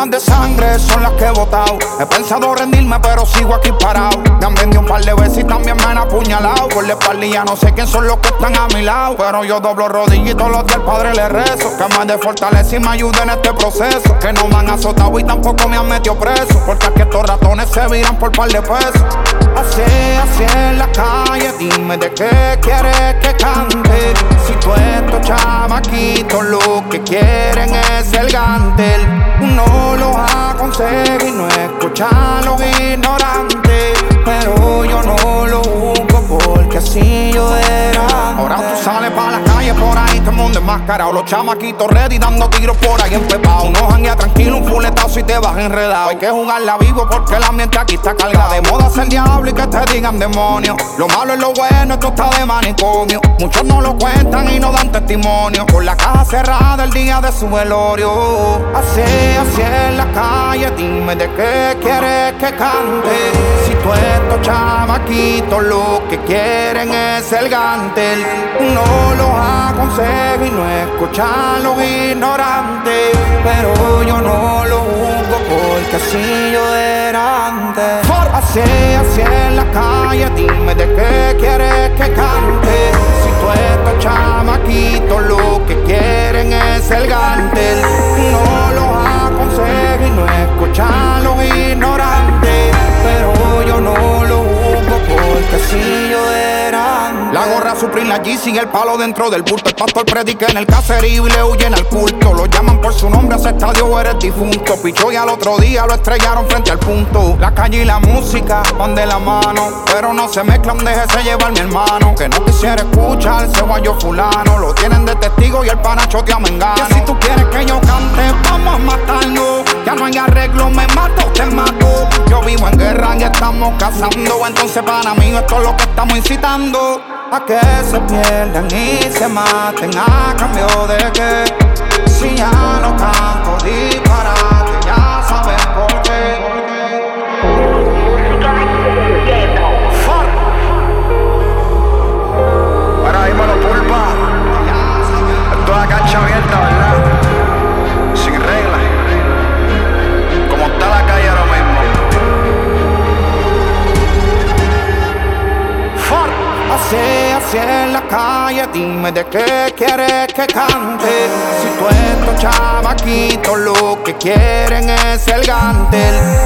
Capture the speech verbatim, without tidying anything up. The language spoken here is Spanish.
lágrimas de sangre son las que he botado. He pensado rendirme pero sigo aquí parado. Me han vendido un par de veces y también me han apuñalado. Por la espalda y ya no sé quién son los que están a mi lado, pero yo doblo rodillas y todos los días al Padre le rezo que me dé fortaleza y me ayude en este proceso. Que no me han azotado y tampoco me han metido preso, porque aquí estos ratones se viran por par de pesos. Así, así en la calle, dime de qué quieres que cante. Si tú estos chamaquitos lo que quieren es el gantel, uno los aconseja y no escucha a los ignorantes, pero yo no lo busco porque así yo era. Ahora tú sales pa' la calle por ahí, todo el mundo enmascarado, los chamaquitos ready dando tiros por ahí empepados. Uno janguea tranquilo, un fuletazo y te vas enredado. Hay que jugarla vivo porque el ambiente aquí está cargado. De moda ser diablo y que te digan demonio. Lo malo es lo bueno, esto está de manicomio. Muchos no lo cuentan y no dan testimonio. Por la caja cerrada el día de su velorio. Así, así en la calle, dime de qué quieres que cante. Si tú estos chamaquitos lo que quieren es el gantel, no los aconseja y no escucha a los ignorantes, pero yo no lo juzgo porque así yo era antes. Así, así en la calle, dime de qué quieres que cante. Si tú estos chamaquitos lo que quieren es el gantel, no los aconseja y no escucha a los ignorantes, pero yo no lo juzgo porque así yo era antes. La gorra Supreme, la Yeezy y el palo dentro del bulto. El pastor predica en el caserío y le huyen al culto. Lo llaman por su nombre, ese estadio eres difunto. Pichó y al otro día lo estrellaron frente al punto. La calle y la música van de la mano, pero no se mezclan, déjese llevar mi hermano. Que no quisiera escuchar, se guayo fulano. Lo tienen de testigo y el panacho te amengano. Que si tú quieres que yo cante, vamos a matarnos. Ya no hay arreglo, me mato, te mato. Yo vivo en guerra y estamos cazando. Entonces para mí esto es lo que estamos incitando, a que se pierdan y se maten a cambio de que si ya no canto disparate, ya saben por qué. Ahora dímelo, pulpa. Esto es la cancha abierta, ¿verdad? Sin reglas. Como está la calle ahora mismo. Así, así en la calle, dime de qué quieres que cante. Si tú estos chamaquitos lo que quieren es el gantel,